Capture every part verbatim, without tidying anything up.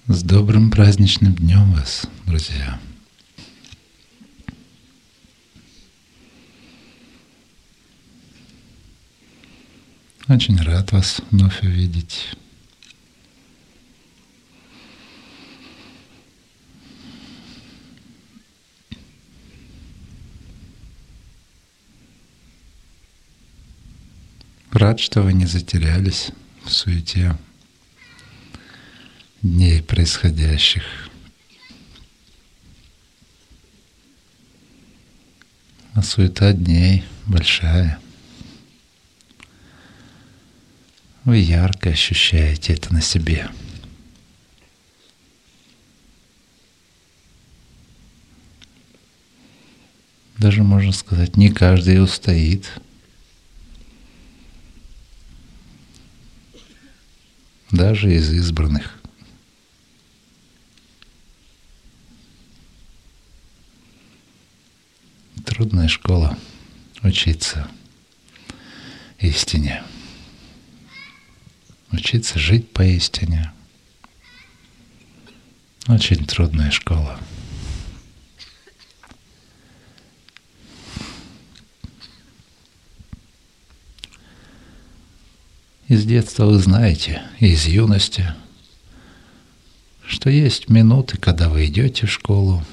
С добрым праздничным днем вас, друзья! Очень рад вас вновь увидеть. Рад, что вы не затерялись в суете дней происходящих. А суета дней большая. Вы ярко ощущаете это на себе. Даже можно сказать, не каждый устоит. Даже из избранных. Трудная школа учиться истине. Учиться жить по истине. Очень трудная школа. Из детства вы знаете, из юности, что есть минуты, когда вы идете в школу.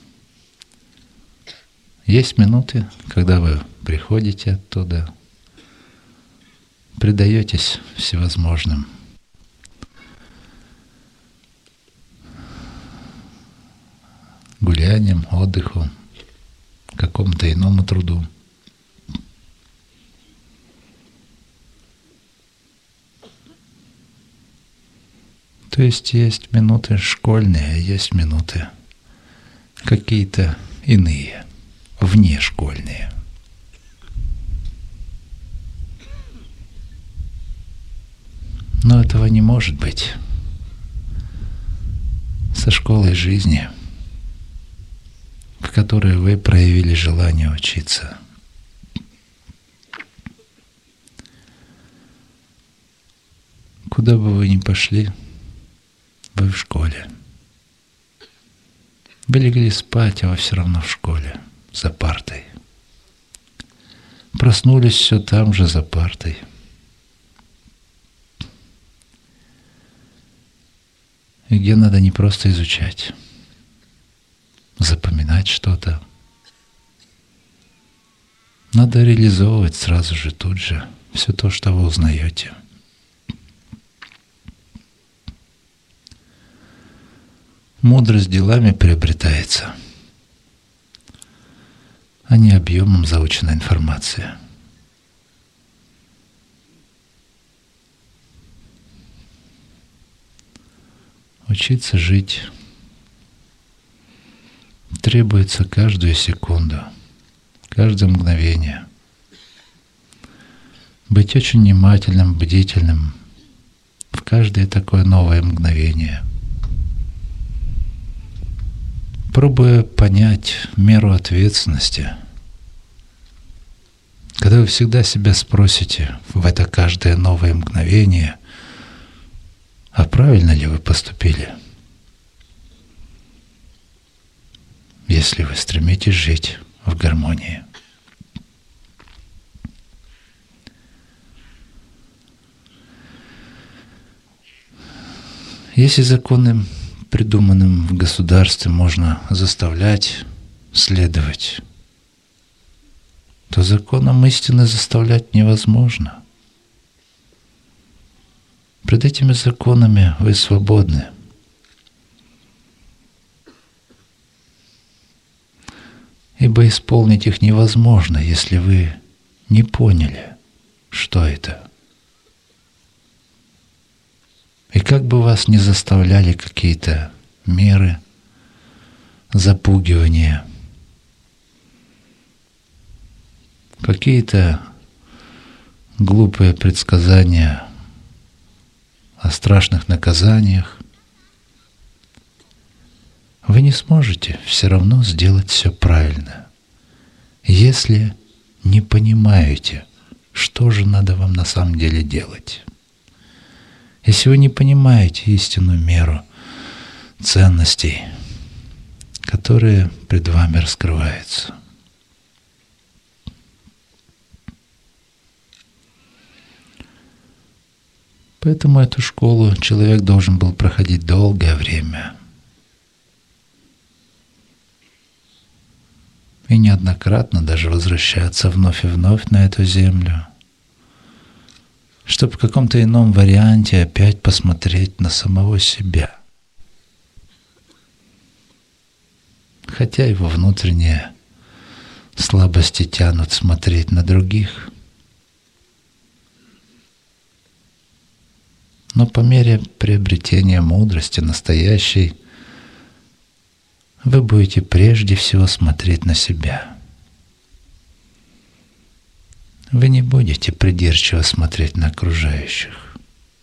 Есть минуты, когда вы приходите оттуда, предаетесь всевозможным гуляниям, отдыху, какому-то иному труду. То есть есть минуты школьные, а есть минуты какие-то иные, внешкольные. Но этого не может быть со школой жизни, в которой вы проявили желание учиться. Куда бы вы ни пошли, вы в школе. Вы легли спать, а вы все равно в школе, за партой. Проснулись все там же, за партой. И где надо не просто изучать, запоминать что-то. Надо реализовывать сразу же, тут же, все то, что вы узнаете. Мудрость делами приобретается, а не объемом заученной информации. Учиться жить требуется каждую секунду, каждое мгновение. Быть очень внимательным, бдительным в каждое такое новое мгновение. Пробуя понять меру ответственности, когда вы всегда себя спросите в это каждое новое мгновение, а правильно ли вы поступили, если вы стремитесь жить в гармонии. Если законным придуманным в государстве можно заставлять следовать, то законам истины заставлять невозможно. Пред этими законами вы свободны. Ибо исполнить их невозможно, если вы не поняли, что это. И как бы вас ни заставляли какие-то меры, запугивания, какие-то глупые предсказания о страшных наказаниях, вы не сможете все равно сделать все правильно, если не понимаете, что же надо вам на самом деле делать. Если вы не понимаете истинную меру, ценностей, которые пред вами раскрываются. Поэтому эту школу человек должен был проходить долгое время. И неоднократно даже возвращаться вновь и вновь на эту землю, чтобы в каком-то ином варианте опять посмотреть на самого себя. Хотя его внутренние слабости тянут смотреть на других. Но по мере приобретения мудрости настоящей, вы будете прежде всего смотреть на себя. Вы не будете придирчиво смотреть на окружающих.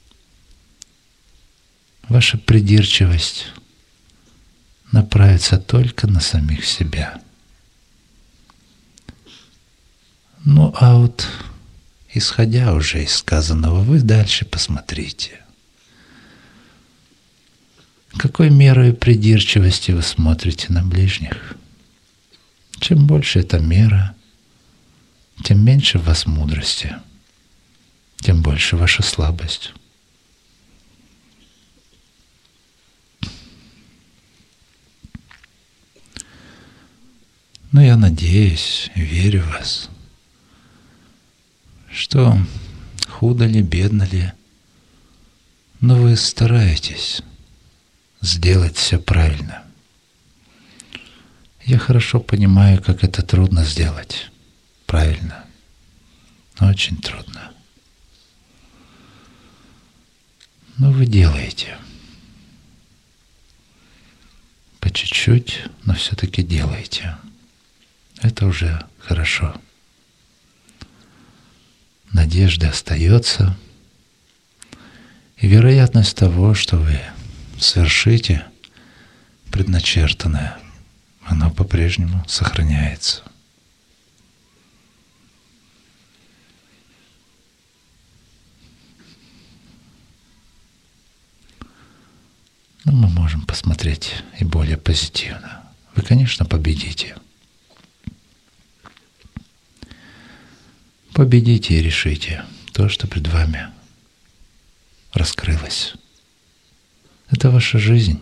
Ваша придирчивость направится только на самих себя. Ну а вот, исходя уже из сказанного, вы дальше посмотрите. Какой мерой придирчивости вы смотрите на ближних? Чем больше эта мера, тем меньше в вас мудрости, тем больше ваша слабость. Но я надеюсь и верю в вас, что худо ли, бедно ли, но вы стараетесь сделать все правильно. Я хорошо понимаю, как это трудно сделать правильно, но очень трудно. Но вы делаете. По чуть-чуть, но все-таки делаете. Это уже хорошо. Надежда остается, и вероятность того, что вы совершите предначертанное, оно по-прежнему сохраняется. Но мы можем посмотреть и более позитивно. Вы, конечно, победите. Победите и решите то, что пред вами раскрылось. Это ваша жизнь.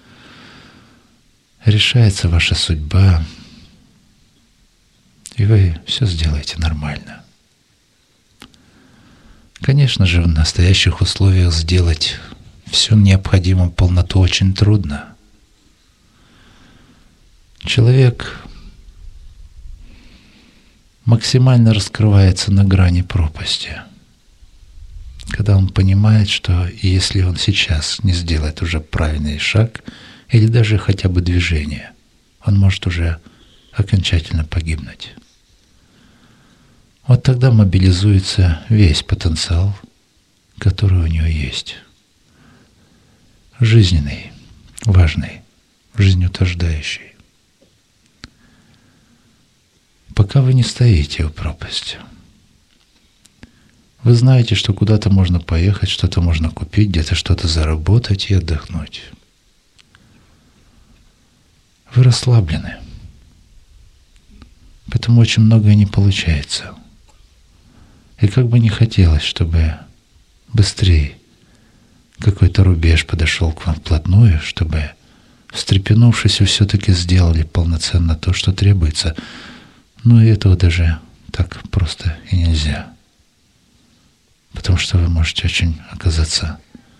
Решается ваша судьба, и вы все сделаете нормально. Конечно же, в настоящих условиях сделать всю необходимую полноту очень трудно. Человек максимально раскрывается на грани пропасти, когда он понимает, что если он сейчас не сделает уже правильный шаг или даже хотя бы движение, он может уже окончательно погибнуть. Вот тогда мобилизуется весь потенциал, который у него есть. Жизненный, важный, жизнеутверждающий. Пока вы не стоите у пропасти. Вы знаете, что куда-то можно поехать, что-то можно купить, где-то что-то заработать и отдохнуть. Вы расслаблены. Поэтому очень многое не получается. И как бы не хотелось, чтобы быстрее какой-то рубеж подошел к вам вплотную, чтобы, встрепенувшись, вы все-таки сделали полноценно то, что требуется. Но и этого даже так просто и нельзя. Потому что вы можете очень оказаться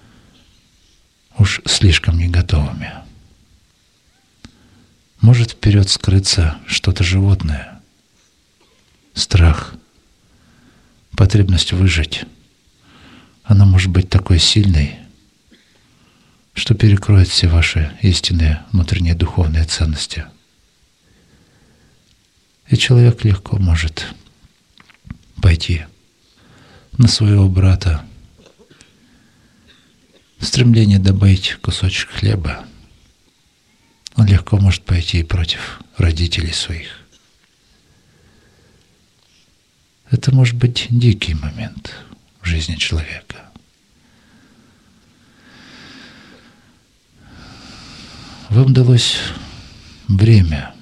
уж слишком не готовыми. Может вперед скрыться что-то животное. Страх, потребность выжить. Она может быть такой сильной, что перекроет все ваши истинные внутренние духовные ценности. И человек легко может пойти на своего брата в стремлении добыть кусочек хлеба. Он легко может пойти против родителей своих. Это может быть дикий момент в жизни человека. Вам далось время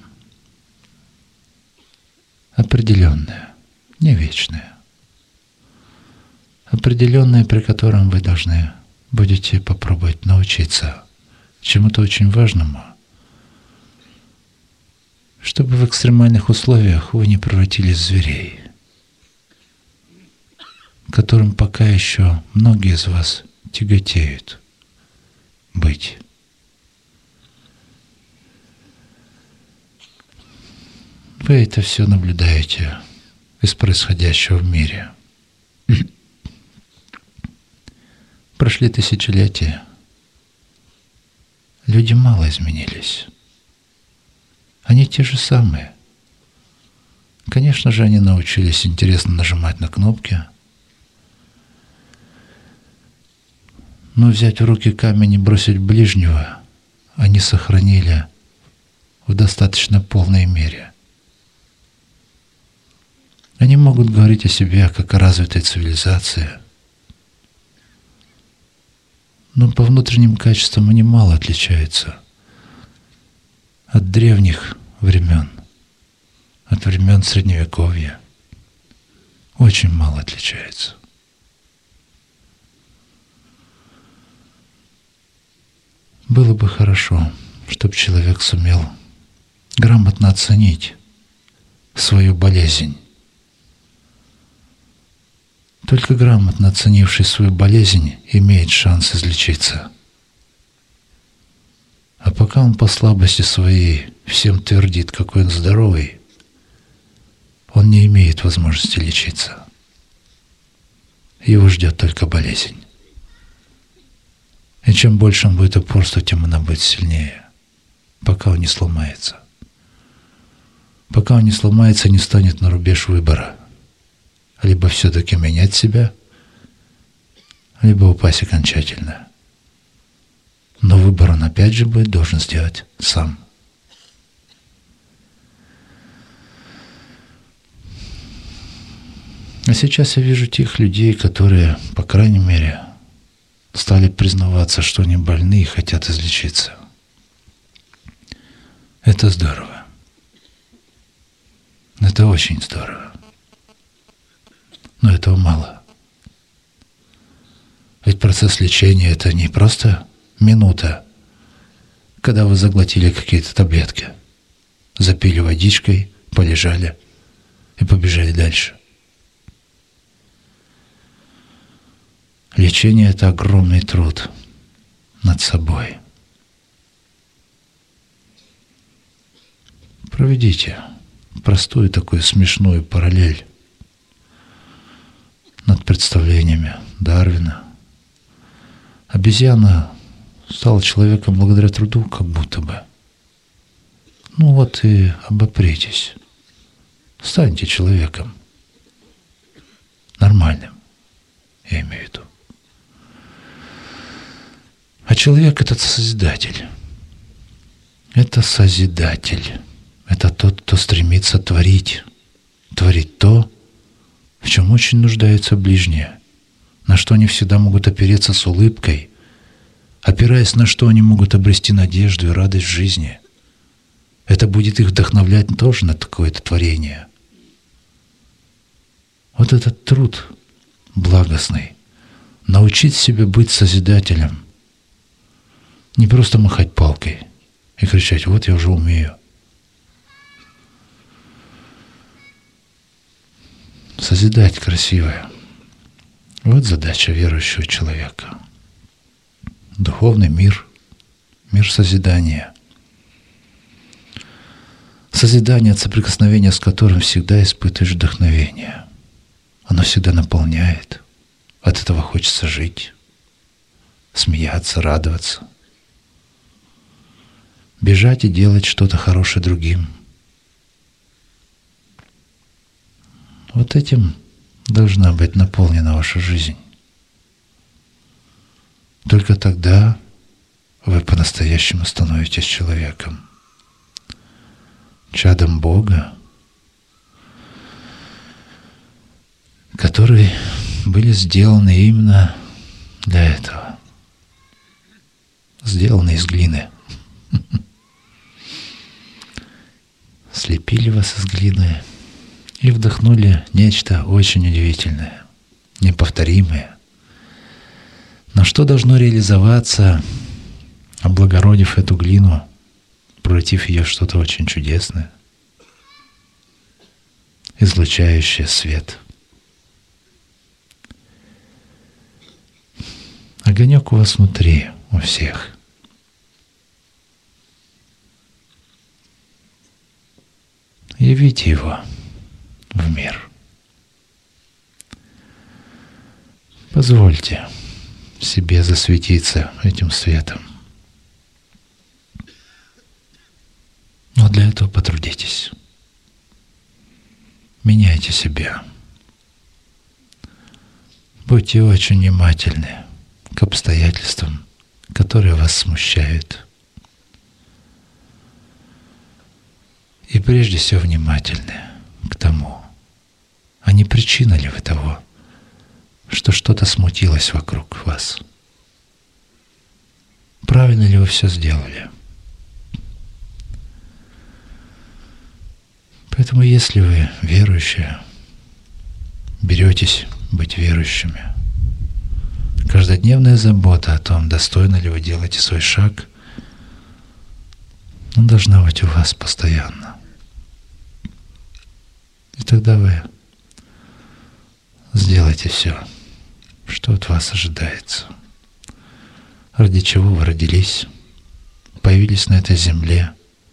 определенное, не вечное, определенное, при котором вы должны будете попробовать научиться чему-то очень важному, чтобы в экстремальных условиях вы не превратились в зверей, которым пока еще многие из вас тяготеют быть. Вы это все наблюдаете из происходящего в мире. Прошли тысячелетия. Люди мало изменились. Они те же самые. Конечно же, они научились интересно нажимать на кнопки. Но взять в руки камень и бросить в ближнего они сохранили в достаточно полной мере. Они могут говорить о себе как о развитой цивилизации, но по внутренним качествам они мало отличаются от древних времен, от времен Средневековья. Очень мало отличаются. Было бы хорошо, чтобы человек сумел грамотно оценить свою болезнь. Только грамотно оценивший свою болезнь имеет шанс излечиться. А пока он по слабости своей всем твердит, какой он здоровый, он не имеет возможности лечиться. Его ждет только болезнь. И чем больше он будет упорствовать, тем она будет сильнее, пока он не сломается. Пока он не сломается, не станет на рубеж выбора. Либо все-таки менять себя, либо упасть окончательно. Но выбор он опять же будет должен сделать сам. А сейчас я вижу тех людей, которые, по крайней мере, стали признаваться, что они больны и хотят излечиться. Это здорово. Это очень здорово. Но этого мало. Ведь процесс лечения — это не просто минута, когда вы заглотили какие-то таблетки, запили водичкой, полежали и побежали дальше. Лечение — это огромный труд над собой. Проведите простую такую смешную параллель над представлениями Дарвина. Обезьяна стала человеком благодаря труду, как будто бы. Ну вот и обопритесь. Станьте человеком. Нормальным, я имею в виду. А человек — это созидатель. Это созидатель. Это тот, кто стремится творить. Творить то, в чем очень нуждаются ближние, на что они всегда могут опереться с улыбкой, опираясь на что они могут обрести надежду и радость в жизни. Это будет их вдохновлять тоже на такое-то творение. Вот этот труд благостный, научить себя быть созидателем, не просто махать палкой и кричать: вот я уже умею. Созидать красивое. Вот задача верующего человека. Духовный мир, мир созидания. Созидание, от соприкосновения с которым всегда испытываешь вдохновение. Оно всегда наполняет. От этого хочется жить, смеяться, радоваться. Бежать и делать что-то хорошее другим. Вот этим должна быть наполнена ваша жизнь. Только тогда вы по-настоящему становитесь человеком, чадом Бога, которые были сделаны именно для этого. Сделаны из глины. слепили вас из глины и вдохнули нечто очень удивительное, неповторимое. Но что должно реализоваться, облагородив эту глину, превратив ее в что-то очень чудесное, излучающее свет. Огонек у вас внутри, у всех. Явите его в мир. Позвольте себе засветиться этим светом. Но для этого потрудитесь. Меняйте себя. Будьте очень внимательны к обстоятельствам, которые вас смущают. И прежде всего внимательны к тому, а не причина ли вы того, что что-то смутилось вокруг вас. Правильно ли вы все сделали? Поэтому, если вы верующие, беретесь быть верующими, каждодневная забота о том, достойно ли вы делаете свой шаг, она должна быть у вас постоянно. И тогда вы сделаете все, что от вас ожидается. Ради чего вы родились, появились на этой земле.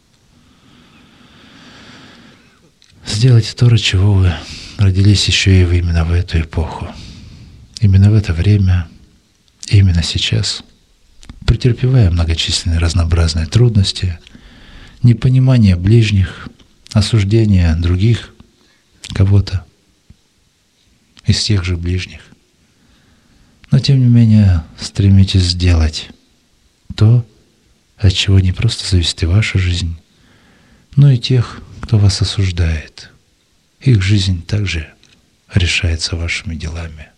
Сделайте то, ради чего вы родились еще и именно в эту эпоху. Именно в это время, именно сейчас, претерпевая многочисленные разнообразные трудности, непонимание ближних, осуждение других, кого-то из тех же ближних. Но тем не менее стремитесь сделать то, от чего не просто зависит и ваша жизнь, но и тех, кто вас осуждает. Их жизнь также решается вашими делами.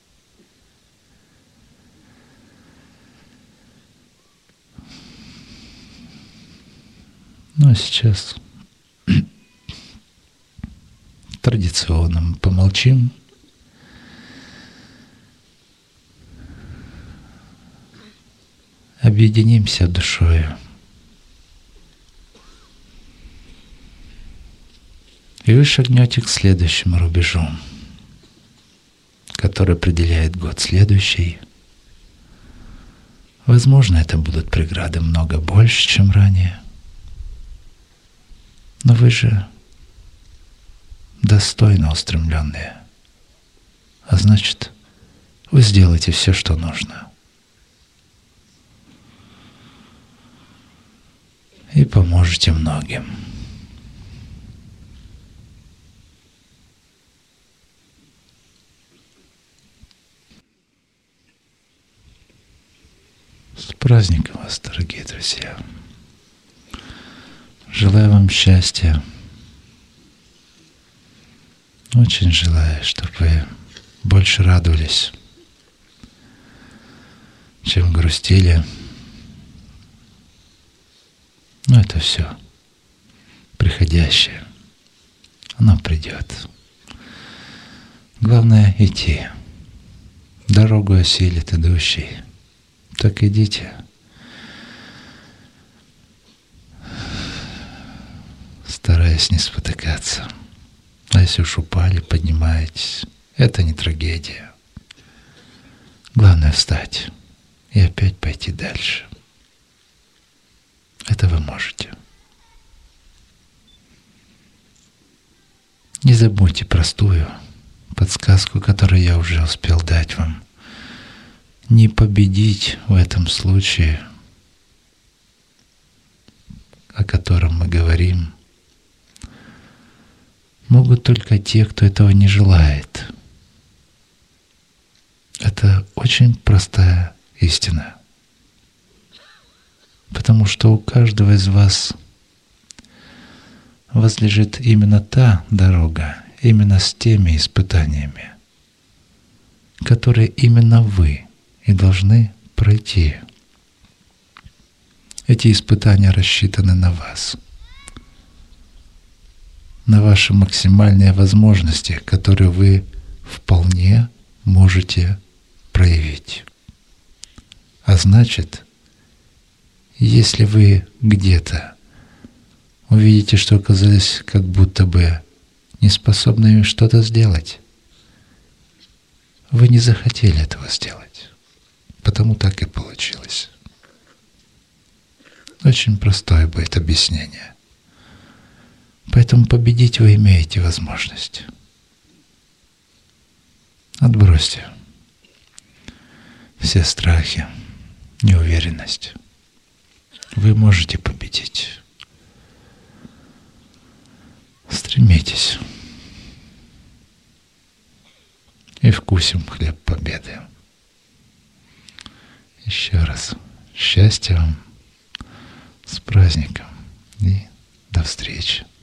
Ну а сейчас традиционно мы помолчим. Объединимся душою. И вы шагнете к следующему рубежу, который определяет год следующий. Возможно, это будут преграды много больше, чем ранее. Но вы же достойно устремленные. А значит, вы сделаете все, что нужно. И поможете многим. С праздником вас, дорогие друзья! Желаю вам счастья. Очень желаю, чтобы вы больше радовались, чем грустили. Но это все приходящее. Оно придет. Главное идти. Дорогу осилит идущий. Так идите. Стараясь не спотыкаться. А если уж упали, поднимаетесь. Это не трагедия. Главное встать и опять пойти дальше. Это вы можете. Не забудьте простую подсказку, которую я уже успел дать вам. Не победить в этом случае, о котором мы говорим, могут только те, кто этого не желает. Это очень простая истина. Потому что у каждого из вас возлежит именно та дорога, именно с теми испытаниями, которые именно вы и должны пройти. Эти испытания рассчитаны на вас. на ваши максимальные возможности, которые вы вполне можете проявить. А значит, если вы где-то увидите, что оказались как будто бы неспособными что-то сделать, вы не захотели этого сделать, потому так и получилось. Очень простое будет объяснение. Поэтому победить вы имеете возможность. Отбросьте все страхи, неуверенность. Вы можете победить. Стремитесь. И вкусим хлеб победы. Еще раз. Счастья вам. С праздником. И до встречи.